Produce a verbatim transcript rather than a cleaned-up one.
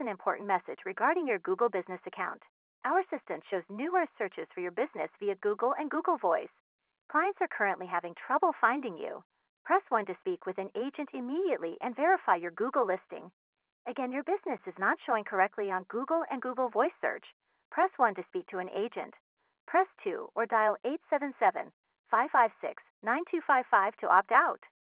an important message regarding your Google Business account. Our assistant shows numerous searches for your business via Google and Google Voice. Clients are currently having trouble finding you. Press one to speak with an agent immediately and verify your Google listing. Again, your business is not showing correctly on Google and Google Voice search. Press one to speak to an agent. Press two or dial eight seven seven, five five six, nine two five five to opt out.